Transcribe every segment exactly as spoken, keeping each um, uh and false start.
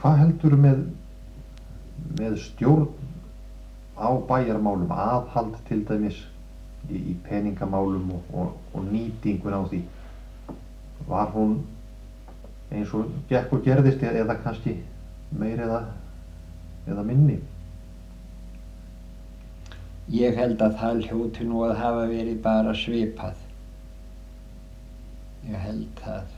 Hvað heldurðu með, með stjórn á bæjarmálum, aðhald til dæmis í, í peningamálum og, og, og nýtingun á því? Var hún eins og gekk og gerðist eða kannski meir eða, eða minni? Ég held að það hljóti nú að hafa verið bara svipað. Ég held það.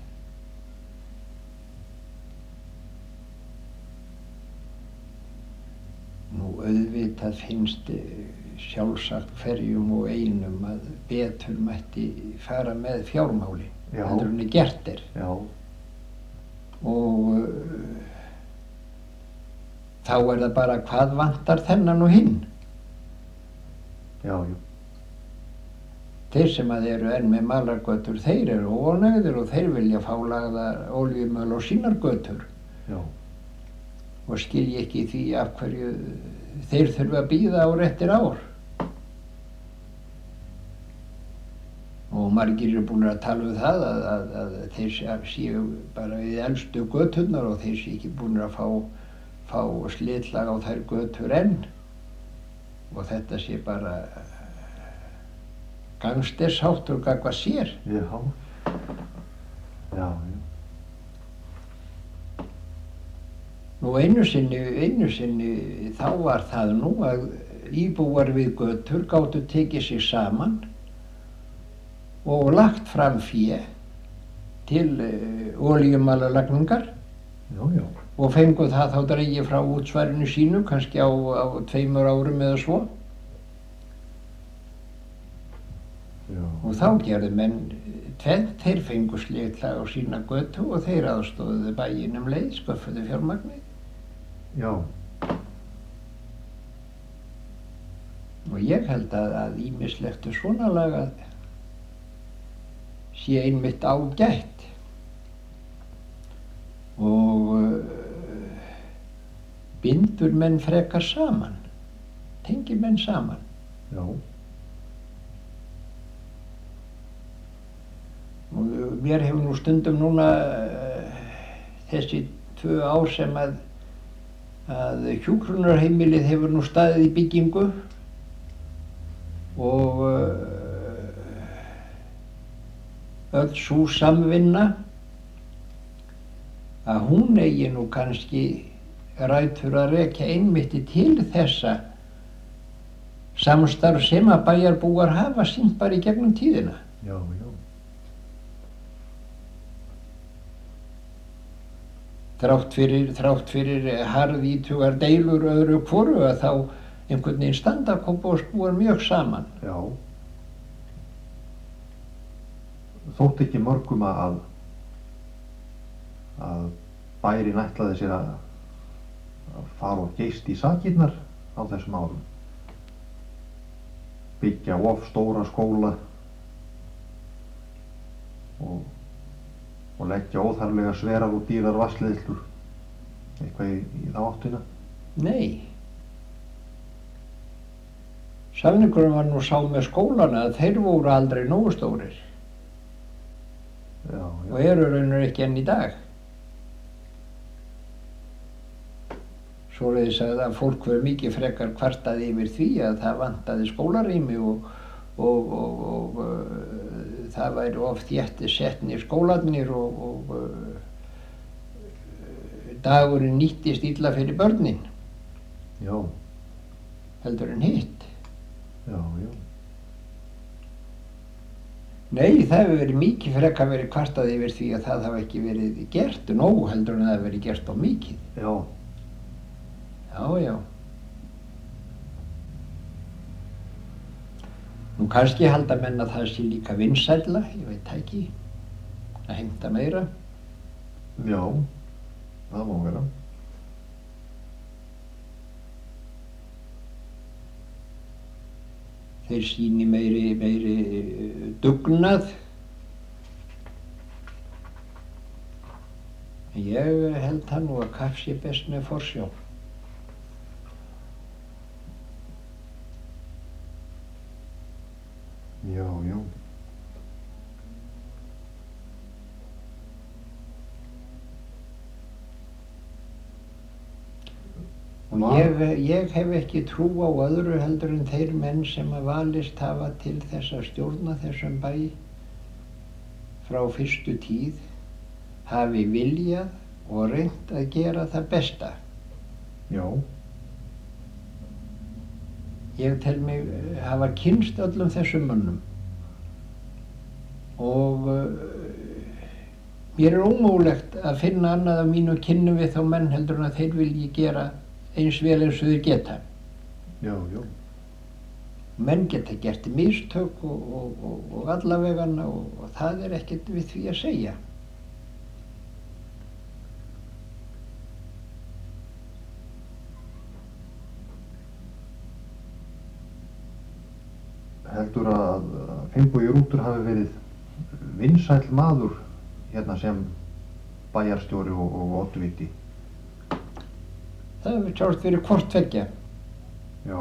Nú auðvitað finnst sjálfsagt hverjum og einum að betur mætti fara með fjármáli heldur en gert er. Já. Og uh, þá er það bara hvað vantar þennan og hinn. Já, já. Þeir sem að eru enn með malargötur, þeir eru óánægðir og þeir vilja fá lagða olíumöl á sínar götur. Já. Og skilji ekki því af hverju þeir þurfa að bíða ár eftir ár. Og margir eru búin að tala um það að, að, að þeir séu bara við elstu göturnar og þeir séu ekki búin að fá, fá slitlag á þær götur enn. Og þetta sé bara gangstersháttur gagnvart sér. Já. Já, já. Nú einu sinni, einu sinni þá var það nú að íbúar við götur gátu tekið sig saman og lagt fram fé til uh, olíumalarlagningar. Já, já. Og fengu það þá dregið frá útsvarinu sínu, kannski á, á tveimur árum eða svo. Já. Og þá gerðu menn tvennt, þeir fengu slitlag á sína götu og þeir aðstóðu bæinn um leið, sköffuðu fjármagni. Já. Og ég held að, að ýmislegt svona lagað sé einmitt ágætt. Og uh, bindur menn frekar saman, tengir menn saman. Já. Og mér hefur nú stundum núna uh, þessi tvö ár sem að, að hjúkrunarheimilið hefur nú staðið í byggingu og uh, öll sú samvinna að hún eigi nú kannski rætur að rekja einmitt til þessa samstarf sem að bæjarbúar hafa sýnt bara í gegnum tíðina. Já, já. Þrátt fyrir, þrátt fyrir harðítugar deilur öðru hvoru að þá einhvern veginn standa Kópavogsbúar mjög saman. Já. Þótti ekki mörgum að að bærinn ætlaði sér að, að fara og geist í sakirnar á þessum árum. Byggja of stóra skóla og, og leggja óþarflega sverar og dýrar vatnsleiðslur eitthvað í, í þá áttina. Nei. Samningurinn var nú sá með skólana að þeir voru aldrei nógu stórir. Já, já. Og eru raunir ekki enn í dag. Svoleiðis að fólk verður mikið frekar kvartaði yfir því að það vantaði skólarými og, og, og, og uh, það væri of þétt setnir skólarnir og, og uh, dagurinn nýttist illa fyrir börnin. Já. Heldur en hitt. Já, já. Nei, það hefur verið mikið frekar verið kvartaði yfir því að það hafa ekki verið gert nóg heldur en það hefur verið gert á mikið. Já. Já, já. Nú kannski halda menn að það sé líka vinsælla, ég veit það ekki, að heimta meira. Já, það má vera. Þeir sýni meiri, meiri dugnað. Ég held það nú að kapp sé best með forsjá. Já, já. Og Og var- ég, ég hef ekki trú á öðru heldur en þeir menn sem að valist hafa til þess að stjórna þessum bæ frá fyrstu tíð hafi viljað og reynt að gera það besta. Já, Ég tel mig eh, hafa kynst öllum þessum mönnum og uh, mér er ómögulegt að finna annað af mínu kynnu við þá menn heldur en að þeir vilji gera eins vel eins og þeir geta. já, já. Menn geta gert mistök og, og, og, og allavegana og, og það er ekkert við því að segja. Heldur að Finnbogi Rútur hafi verið vinsæll maður hérna sem bæjarstjóri og, og oddviti? Það hefur sjálft verið hvort tveggja. Já,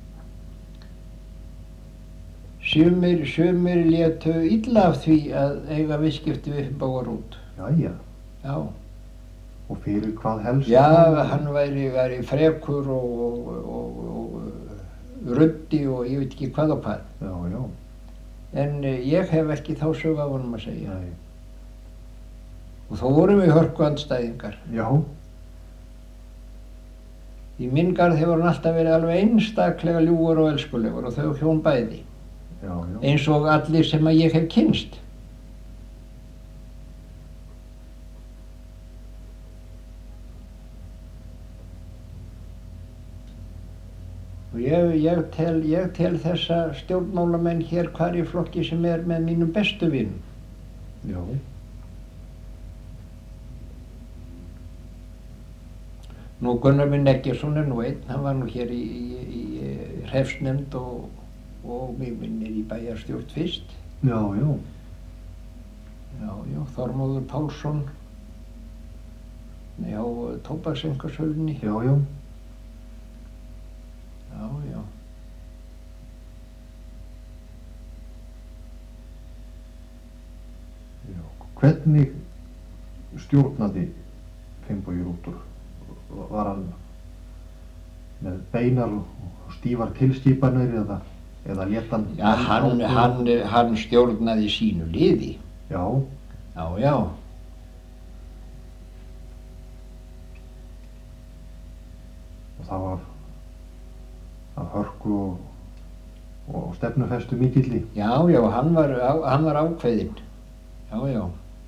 Sumir, sumir létu illa af því að eiga viðskipti við Finnboga Rút. jæja. Já. Og fyrir hvað helst? Já, hann væri, væri frekur og, og, og, og ruddi og ég veit ekki hvað og hvað. Já, já. En eh, ég hef ekki þá sögu af honum að segja. Nei. Og þó vorum við hörku andstæðingar. Já, Í minn garð hefur hann alltaf verið alveg einstaklega ljúfur og elskulegur og þau hjón bæði. já, já. Eins og allir sem að ég hef kynst. Og ég, ég, tel, ég tel þessa stjórnmálamenn hér hvar í flokki sem er með mínum bestu vinum. Já, Nú Gunnar minn Eggertsson er nú einn, hann var nú hér í, í, í hreppsnefnd og, og mér minnir í bæjarstjórn fyrst. já, já. Já, já, Þormóður Pálsson á tóbaksengasölunni. Já, já. Já, já. Já. Hvernig stjórnaði Finnbogi Rútur? Var hann með beinar og stífar tilskipanir eða, eða lét hann? Já, hann, hann, hann stjórnaði sínu liði. Já, Já, já. og það var af hörku og, og stefnufestu mikilli. Já, já, hann var, á, hann var ákveðinn. Já, já.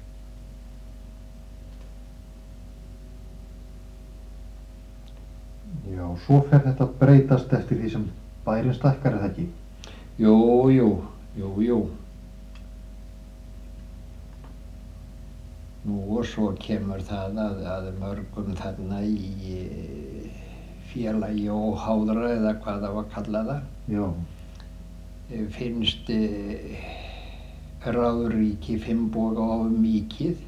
Já, svo fer þetta að breytast eftir því sem bærinn stækkar, er það ekki? Jú, jú, jú, jú. Nú og svo kemur það að, að mörgum þarna í eh, félagi óháðra eða hvað það var að kalla það, Já, eh, finnst eh, ráðríki Finnboga of mikið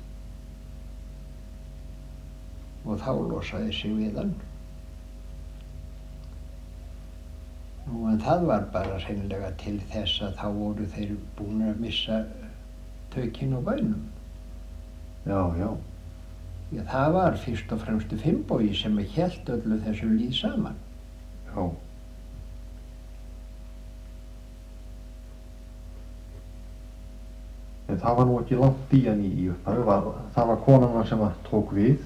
og þá losaði sig við hann. Nú en það var bara hreinlega til þess að þá voru þeir búin að missa tökin á bænum. já, já. Já, það var fyrst og fremst Finnbogi sem hélt öllu þessu líð saman. Já. En það var nú ekki langt í hann í, í upphafi, var, það var konan hans sem að tók við.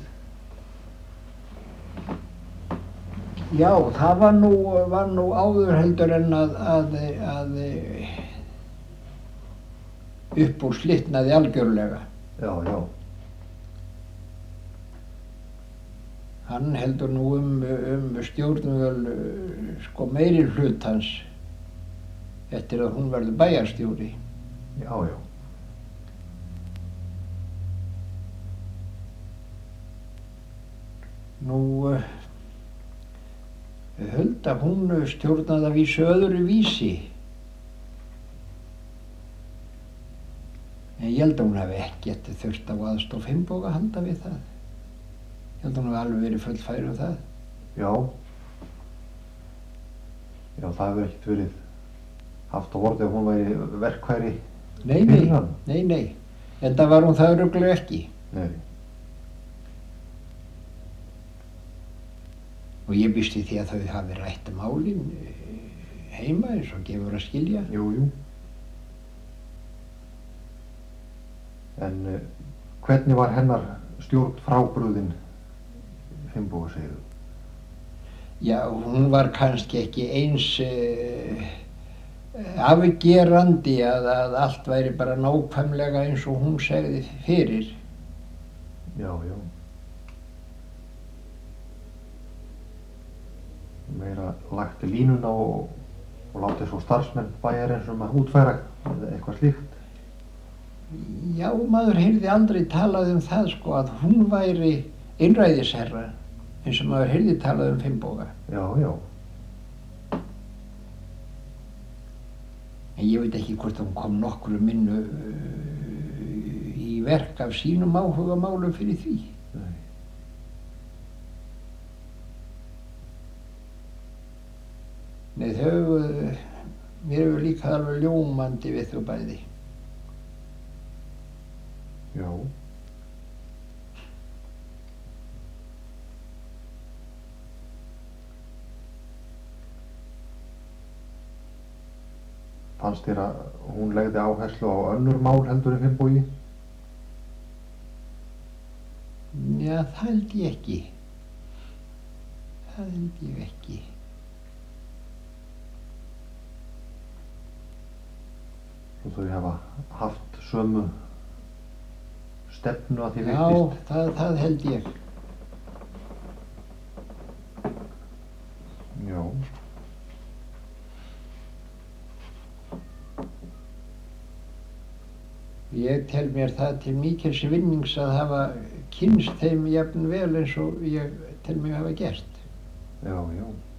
Já, það var nú, var nú áður heldur en að, að, að upp úr slitnaði algjörlega. Já, já. Hann heldur nú um, um stjórnvöl sko meiri hlutans eftir að hún verður bæjarstjóri. Já, já. Nú Hulda, hún stjórnaði að vísu öðru vísi. En ég held að hún hafi ekkert þurft á aðstoð Finnboga að halda við það. Ég held að hún hafi alveg verið fullfær um það. Já. Já, það hefur ekkert verið haft á orði að hún væri verkfæri Nei, nei, fyrir hann. nei, nei. Þetta var hún það örugglega ekki. Nei. Og ég býst við því að þau hafi rætt málin heima eins og gefur að skilja. Jú, jú. En uh, hvernig var hennar stjórn frábrugðin Finnboga, segir þú? Já, hún var kannski ekki eins uh, afgerandi að, að allt væri bara nákvæmlega eins og hún segði fyrir. Já, já. Meira lagt til línuna og, og látið svo starfsmenn bæjarins um að útfæra eða eitthvað slíkt. Já, maður heyrði aldrei talað um það sko að hún væri einræðisherra eins og maður heyrði talað um Finnboga. Já, já. En ég veit ekki hvort hún kom nokkru minnu uh, í verk af sínum áhugamálum fyrir því. Nei. Nei, þau, uh, mér hefur líka alveg ljómandi við þau bæði. Já. Fannst þér að hún legði áherslu á önnur mál heldur en Finnbogi? Já, það held ég ekki. Það held ég ekki. Og þau hafa haft sömu stefnu að því Já, virtist? það, það held ég. Já. Ég tel mér það til mikils vinnings að hafa kynst þeim jafn vel eins og ég tel mig hafa gert. Já, já.